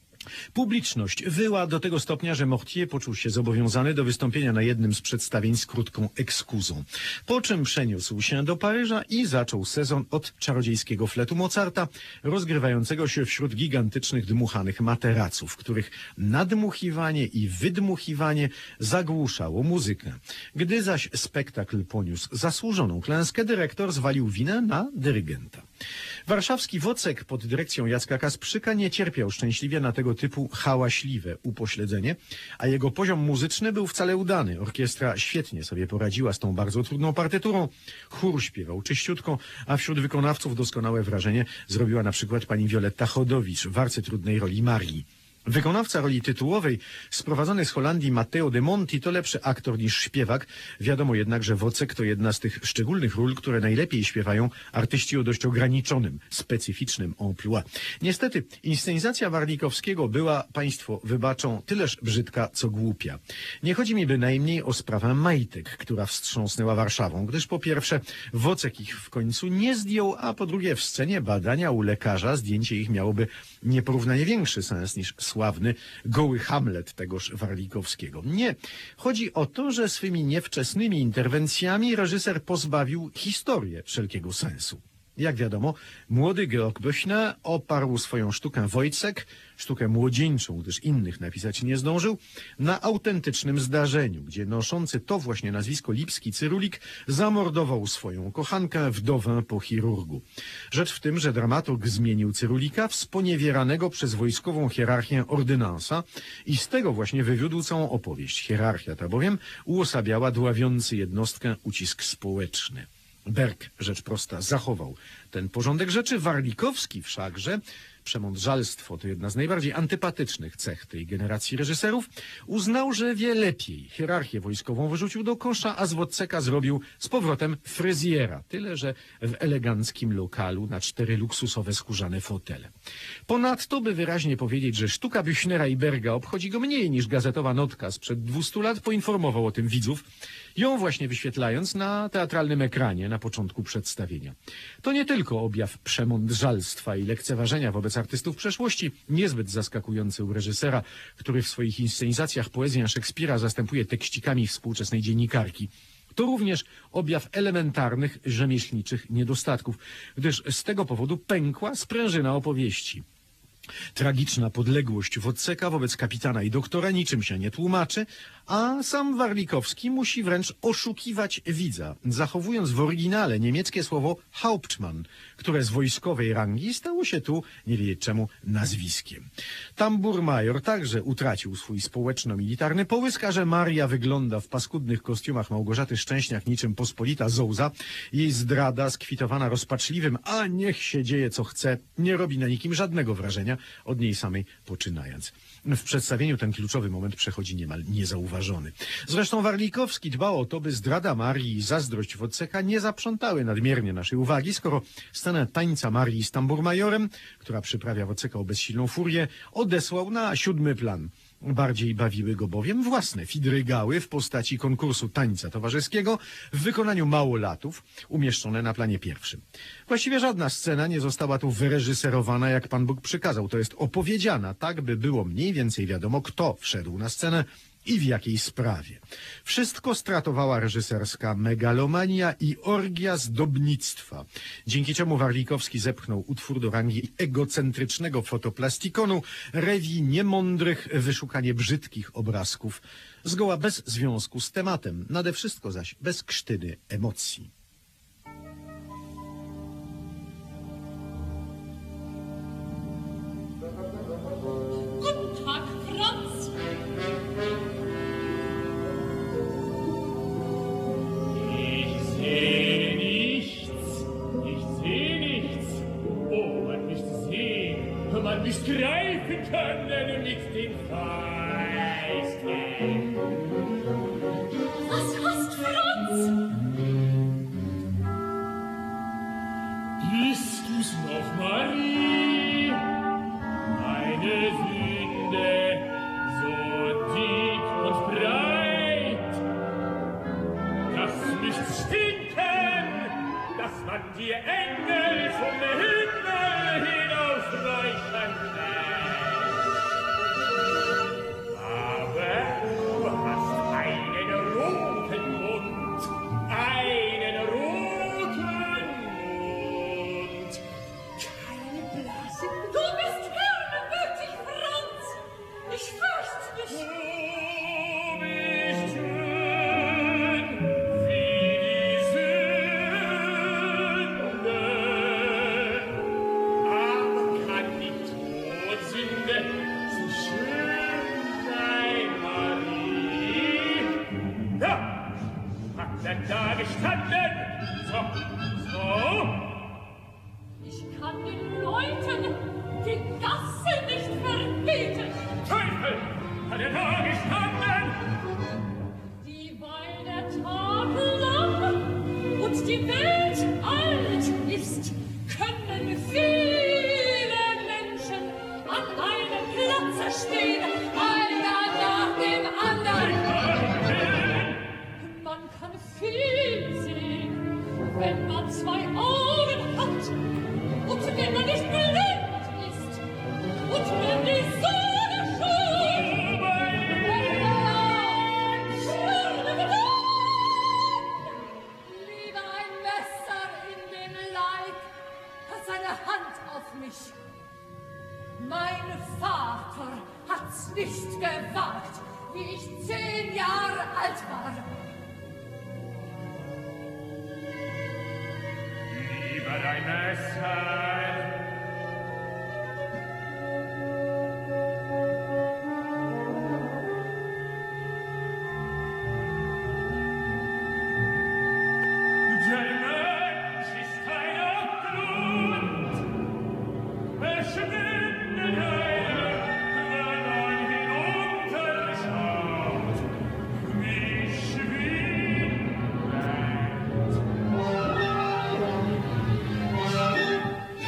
S2: Publiczność wyła do tego stopnia, że Mortier poczuł się zobowiązany do wystąpienia na jednym z przedstawień z krótką ekskuzą. Po czym przeniósł się do Paryża i zaczął sezon od czarodziejskiego fletu Mozarta, rozgrywającego się wśród gigantycznych dmuchanych materaców, których nadmuchiwanie i wydmuchiwanie zagłuszało muzykę. Gdy zaś spektakl poniósł zasłużoną klęskę, dyrektor zwalił winę na dyrygenta. Warszawski Wocek pod dyrekcją Jacka Kasprzyka nie cierpiał szczęśliwie na tego typu hałaśliwe upośledzenie, a jego poziom muzyczny był wcale udany. Orkiestra świetnie sobie poradziła z tą bardzo trudną partyturą. Chór śpiewał czyściutko, a wśród wykonawców doskonałe wrażenie zrobiła na przykład pani Violetta Chodowicz w arcytrudnej roli Marii. Wykonawca roli tytułowej, sprowadzony z Holandii Matteo de Monti, to lepszy aktor niż śpiewak. Wiadomo jednak, że Wocek to jedna z tych szczególnych ról, które najlepiej śpiewają artyści o dość ograniczonym, specyficznym emploi. Niestety, inscenizacja Warlikowskiego była, państwo wybaczą, tyleż brzydka, co głupia. Nie chodzi mi bynajmniej o sprawę majtek, która wstrząsnęła Warszawą, gdyż po pierwsze Wocek ich w końcu nie zdjął, a po drugie w scenie badania u lekarza zdjęcie ich miałoby nieporównanie większy sens niż sławny goły Hamlet tegoż Warlikowskiego. Nie. Chodzi o to, że swymi niewczesnymi interwencjami reżyser pozbawił historię wszelkiego sensu. Jak wiadomo, młody Georg Büchner oparł swoją sztukę Wojcek, sztukę młodzieńczą, gdyż innych napisać nie zdążył, na autentycznym zdarzeniu, gdzie noszący to właśnie nazwisko Lipski Cyrulik zamordował swoją kochankę, wdowę po chirurgu. Rzecz w tym, że dramaturg zmienił Cyrulika w sponiewieranego przez wojskową hierarchię ordynansa i z tego właśnie wywiódł całą opowieść. Hierarchia ta bowiem uosabiała dławiący jednostkę ucisk społeczny. Berg, rzecz prosta, zachował ten porządek rzeczy. Warlikowski wszakże, przemądrzalstwo to jedna z najbardziej antypatycznych cech tej generacji reżyserów, uznał, że wie lepiej. Hierarchię wojskową wyrzucił do kosza, a z Woceka zrobił z powrotem fryzjera. Tyle, że w eleganckim lokalu na 4 luksusowe skórzane fotele. Ponadto, by wyraźnie powiedzieć, że sztuka Büchnera i Berga obchodzi go mniej niż gazetowa notka sprzed 200 lat, poinformował o tym widzów, ją właśnie wyświetlając na teatralnym ekranie na początku przedstawienia. To nie tylko objaw przemądrzalstwa i lekceważenia wobec artystów przeszłości, niezbyt zaskakujący u reżysera, który w swoich inscenizacjach poezję Szekspira zastępuje tekścikami współczesnej dziennikarki. To również objaw elementarnych rzemieślniczych niedostatków, gdyż z tego powodu pękła sprężyna opowieści. Tragiczna podległość Wodceka wobec kapitana i doktora niczym się nie tłumaczy, a sam Warlikowski musi wręcz oszukiwać widza, zachowując w oryginale niemieckie słowo Hauptmann, które z wojskowej rangi stało się tu, nie wiedzieć czemu, nazwiskiem. Tambour-major także utracił swój społeczno-militarny połysk, a że Maria wygląda w paskudnych kostiumach Małgorzaty Szczęśniak niczym pospolita zołza, jej zdrada skwitowana rozpaczliwym, a niech się dzieje co chce, nie robi na nikim żadnego wrażenia, od niej samej poczynając. W przedstawieniu ten kluczowy moment przechodzi niemal niezauważony. Zresztą Warlikowski dbał o to, by zdrada Marii i zazdrość Wodceka nie zaprzątały nadmiernie naszej uwagi, skoro scenę tańca Marii z tamburmajorem, która przyprawia Wodceka o bezsilną furię, odesłał na 7. plan. Bardziej bawiły go bowiem własne fidrygały w postaci konkursu tańca towarzyskiego w wykonaniu małolatów, umieszczone na planie pierwszym. Właściwie żadna scena nie została tu wyreżyserowana, jak Pan Bóg przykazał, to jest opowiedziana tak, by było mniej więcej wiadomo, kto wszedł na scenę i w jakiej sprawie. Wszystko stratowała reżyserska megalomania i orgia zdobnictwa, dzięki czemu Warlikowski zepchnął utwór do rangi egocentrycznego fotoplastikonu, rewi niemądrych, wyszukanie brzydkich obrazków, zgoła bez związku z tematem, nade wszystko zaś bez krztyny emocji.
S6: Guten Tag, Franz! Ich sehe nichts. Oh, man müsste sehen, man müsste greifen können mit den Fäusten. Was hast Franz? Bist du's noch, Marie? Meine Sünde, so dick und breit, das müsste stinken, dass man die Engel vom Himmel hinaufleuchten lässt. Aber du hast einen roten Mund, einen roten Mund. Keine Blase. Du bist hirnwütig, Franz. Ich fürchte dich. Du bist schön wie die Sünde. Aber kann die Todsünde so schön sein, Marie? Ja, hat er da gestanden? So. Ich kann den Leuten die Gasse nicht verbieten. Teufel! Hat er da gestanden? Dieweil der Tag lang und die Welt alt ist, können viele Menschen an einem Platze stehen, einer nach dem anderen. Man kann viel sehen, wenn man 2 Augen hat und wenn man nicht blind ist und wenn die Sonne scheint. Lieber ein Messer in den Leib als eine Hand auf mich. Mein Vater hat's nicht gewagt, wie ich 10 Jahre alt war. Lieber ein Messer. Der Mensch ist kein Abgrund, verschwindet wenn man hinunterschaut, wie schwindend.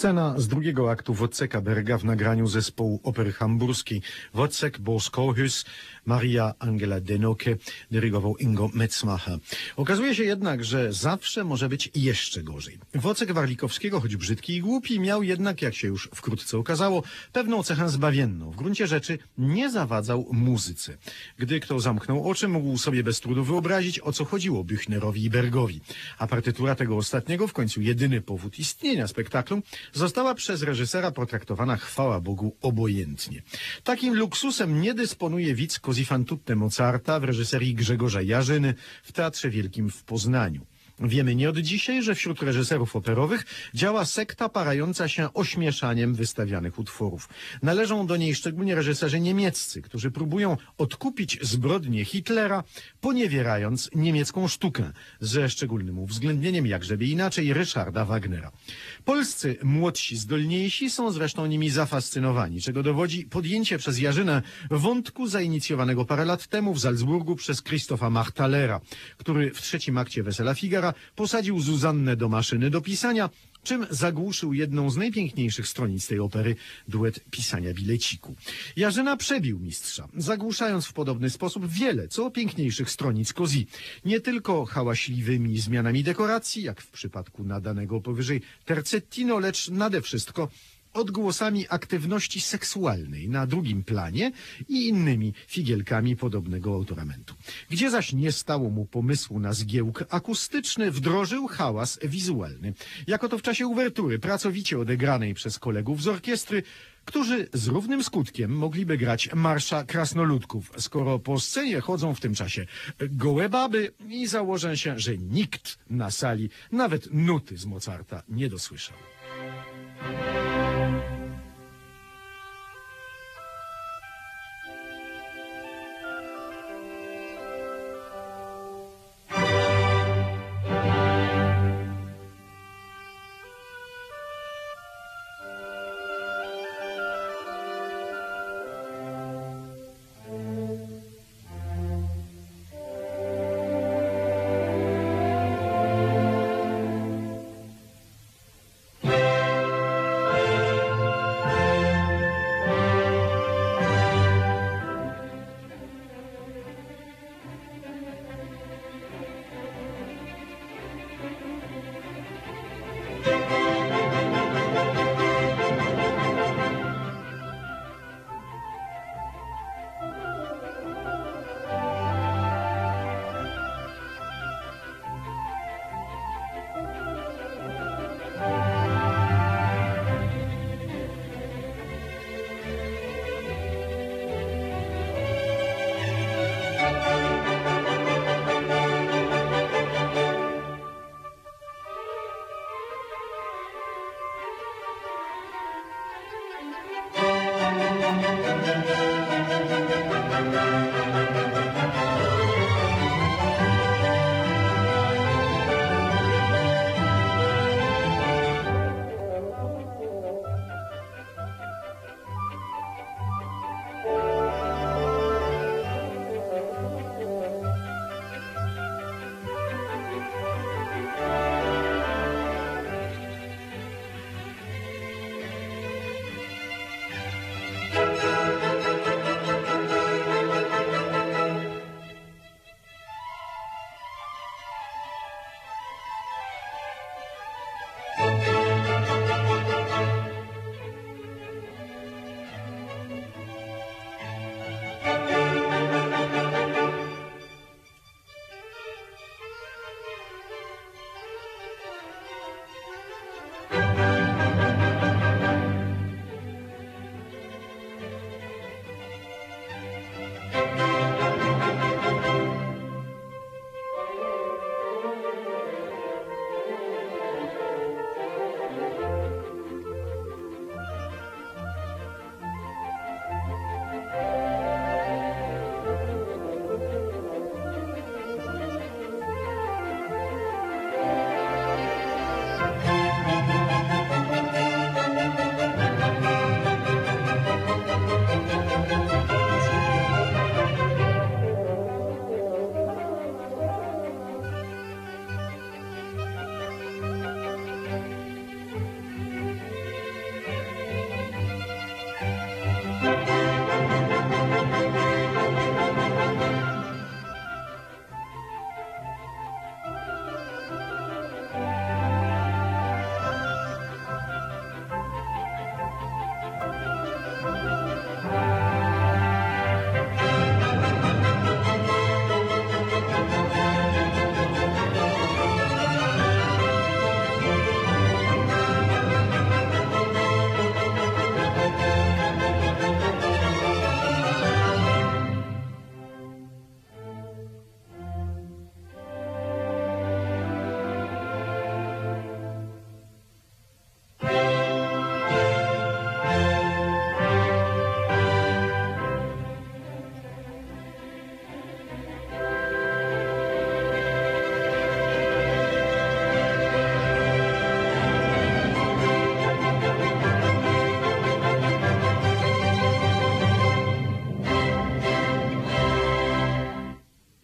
S2: Scena z drugiego aktu Wojciecha Berga w nagraniu zespołu Opery Hamburskiej. Wojciech Boskołhus, Maria Angela Denoke, dyrygował Ingo Metzmacher. Okazuje się jednak, że zawsze może być jeszcze gorzej. Wojciech Warlikowskiego, choć brzydki i głupi, miał jednak, jak się już wkrótce okazało, pewną cechę zbawienną. W gruncie rzeczy nie zawadzał muzyce. Gdy kto zamknął oczy, mógł sobie bez trudu wyobrazić, o co chodziło Büchnerowi i Bergowi. A partytura tego ostatniego, w końcu jedyny powód istnienia spektaklu, została przez reżysera potraktowana, chwała Bogu, obojętnie. Takim luksusem nie dysponuje widz Così fan tutte Mozarta w reżyserii Grzegorza Jarzyny w Teatrze Wielkim w Poznaniu. Wiemy nie od dzisiaj, że wśród reżyserów operowych działa sekta parająca się ośmieszaniem wystawianych utworów. Należą do niej szczególnie reżyserzy niemieccy, którzy próbują odkupić zbrodnie Hitlera, poniewierając niemiecką sztukę, ze szczególnym uwzględnieniem, jakżeby inaczej, Ryszarda Wagnera. Polscy młodsi, zdolniejsi są zresztą nimi zafascynowani, czego dowodzi podjęcie przez Jarzynę wątku zainicjowanego parę lat temu w Salzburgu przez Christopha Martalera, który w trzecim akcie Wesela Figara posadził Zuzannę do maszyny do pisania, czym zagłuszył jedną z najpiękniejszych stronic tej opery, duet pisania bileciku. Jarzyna przebił mistrza, zagłuszając w podobny sposób wiele, co piękniejszych stronic Così. Nie tylko hałaśliwymi zmianami dekoracji, jak w przypadku nadanego powyżej tercettino, lecz nade wszystko odgłosami aktywności seksualnej na drugim planie i innymi figielkami podobnego autoramentu. Gdzie zaś nie stało mu pomysłu na zgiełk akustyczny, wdrożył hałas wizualny. Jako to w czasie uwertury, pracowicie odegranej przez kolegów z orkiestry, którzy z równym skutkiem mogliby grać marsza krasnoludków, skoro po scenie chodzą w tym czasie gołe baby i założę się, że nikt na sali nawet nuty z Mozarta nie dosłyszał.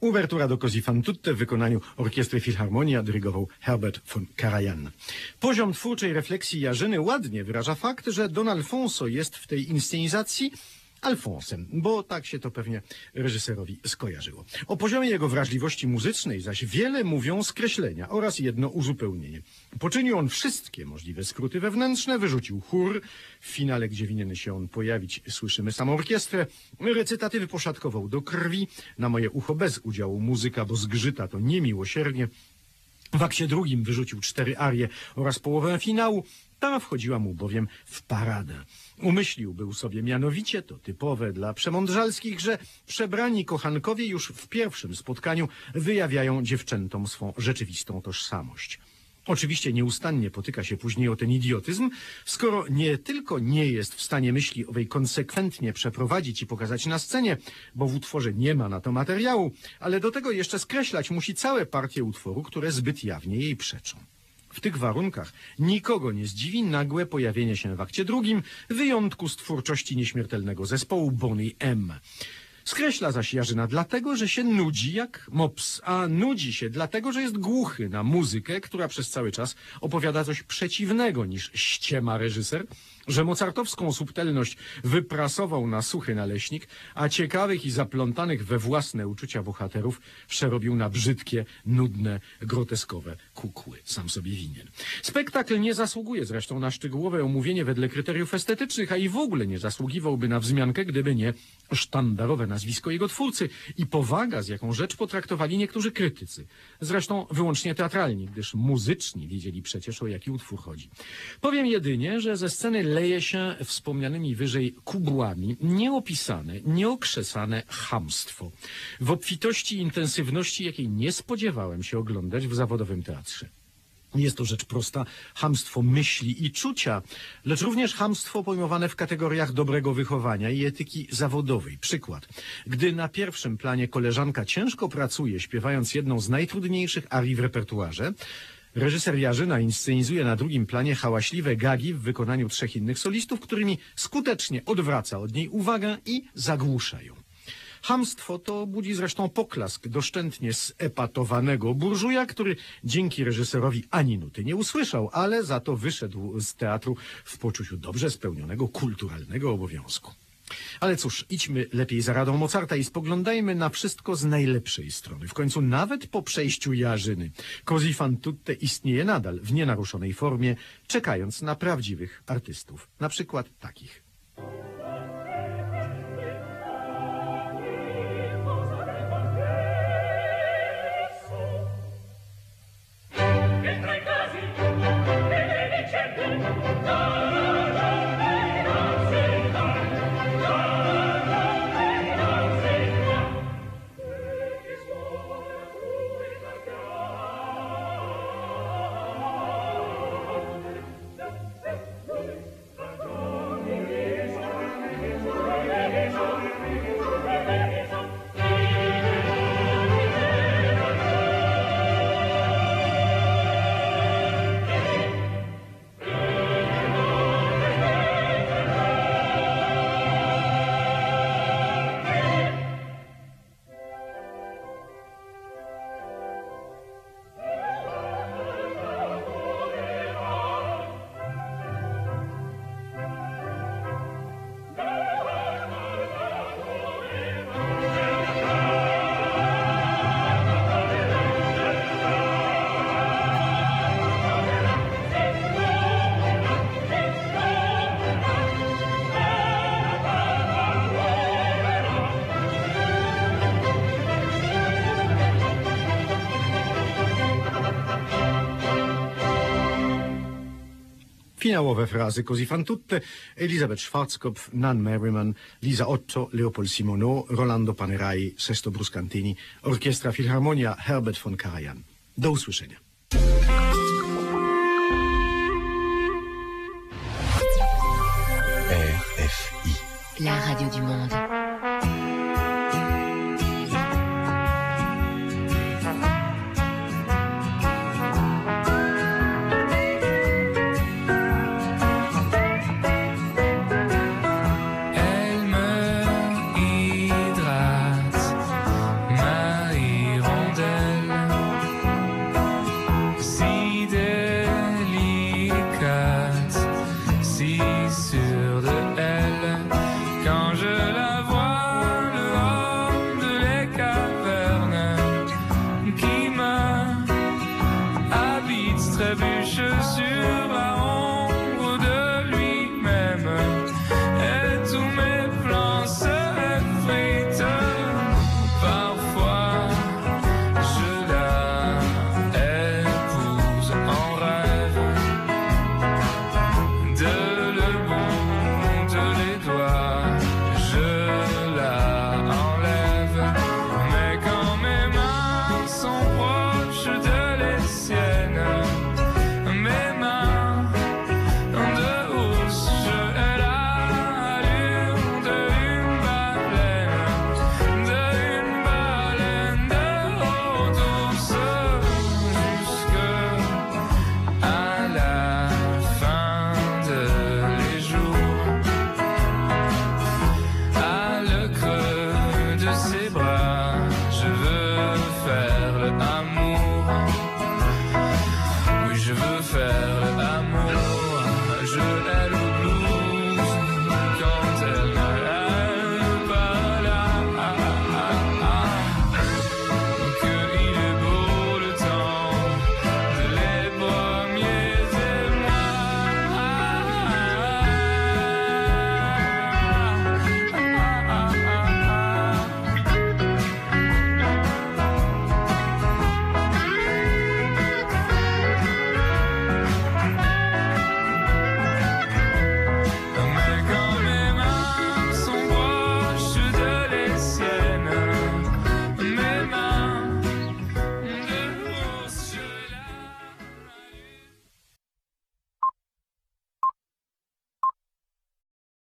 S2: Uwertura do Così fan tutte w wykonaniu Orkiestry Filharmonia dyrygował Herbert von Karajan. Poziom twórczej refleksji Jarzyny ładnie wyraża fakt, że Don Alfonso jest w tej inscenizacji Alfonsem, bo tak się to pewnie reżyserowi skojarzyło. O poziomie jego wrażliwości muzycznej zaś wiele mówią skreślenia oraz jedno uzupełnienie. Poczynił on wszystkie możliwe skróty wewnętrzne, wyrzucił chór. W finale, gdzie winien się on pojawić, słyszymy samą orkiestrę. Recytatywy poszatkował do krwi. Na moje ucho bez udziału muzyka, bo zgrzyta to niemiłosiernie. W akcie drugim wyrzucił 4 arie oraz połowę finału. Ta wchodziła mu bowiem w paradę. Umyślił był sobie mianowicie, to typowe dla przemądrzalskich, że przebrani kochankowie już w pierwszym spotkaniu wyjawiają dziewczętom swą rzeczywistą tożsamość. Oczywiście nieustannie potyka się później o ten idiotyzm, skoro nie tylko nie jest w stanie myśli owej konsekwentnie przeprowadzić i pokazać na scenie, bo w utworze nie ma na to materiału, ale do tego jeszcze skreślać musi całe partie utworu, które zbyt jawnie jej przeczą. W tych warunkach nikogo nie zdziwi nagłe pojawienie się w akcie drugim wyjątku z twórczości nieśmiertelnego zespołu Boney M. Skreśla zaś Jarzyna dlatego, że się nudzi jak mops, a nudzi się dlatego, że jest głuchy na muzykę, która przez cały czas opowiada coś przeciwnego niż ściema reżyser, że mozartowską subtelność wyprasował na suchy naleśnik, a ciekawych i zaplątanych we własne uczucia bohaterów przerobił na brzydkie, nudne, groteskowe kukły. Sam sobie winien. Spektakl nie zasługuje zresztą na szczegółowe omówienie wedle kryteriów estetycznych, a i w ogóle nie zasługiwałby na wzmiankę, gdyby nie sztandarowe nazwisko jego twórcy i powaga, z jaką rzecz potraktowali niektórzy krytycy. Zresztą wyłącznie teatralni, gdyż muzyczni wiedzieli przecież, o jaki utwór chodzi. Powiem jedynie, że ze sceny leje się wspomnianymi wyżej kubłami nieopisane, nieokrzesane chamstwo. W obfitości i intensywności, jakiej nie spodziewałem się oglądać w zawodowym teatrze. Jest to rzecz prosta, chamstwo myśli i czucia, lecz również chamstwo pojmowane w kategoriach dobrego wychowania i etyki zawodowej. Przykład. Gdy na pierwszym planie koleżanka ciężko pracuje, śpiewając jedną z najtrudniejszych arii w repertuarze, reżyser Jarzyna inscenizuje na drugim planie hałaśliwe gagi w wykonaniu 3 innych solistów, którymi skutecznie odwraca od niej uwagę i zagłusza ją. Chamstwo to budzi zresztą poklask doszczętnie zepatowanego burżuja, który dzięki reżyserowi ani nuty nie usłyszał, ale za to wyszedł z teatru w poczuciu dobrze spełnionego kulturalnego obowiązku. Ale cóż, idźmy lepiej za radą Mozarta i spoglądajmy na wszystko z najlepszej strony. W końcu nawet po przejściu Jarzyny Così fan tutte istnieje nadal w nienaruszonej formie, czekając na prawdziwych artystów. Na przykład takich. Finałowe frazy Così fan tutte: Elisabeth Schwarzkopf, Nan Merriman, Lisa Otto, Leopold Simoneau, Rolando Panerai, Sesto Bruscantini, Orkiestra Filharmonia, Herbert von Karajan. Do usłyszenia.
S7: RFI. La radio du monde.
S8: Elle me hydrate, ma trébuche sur la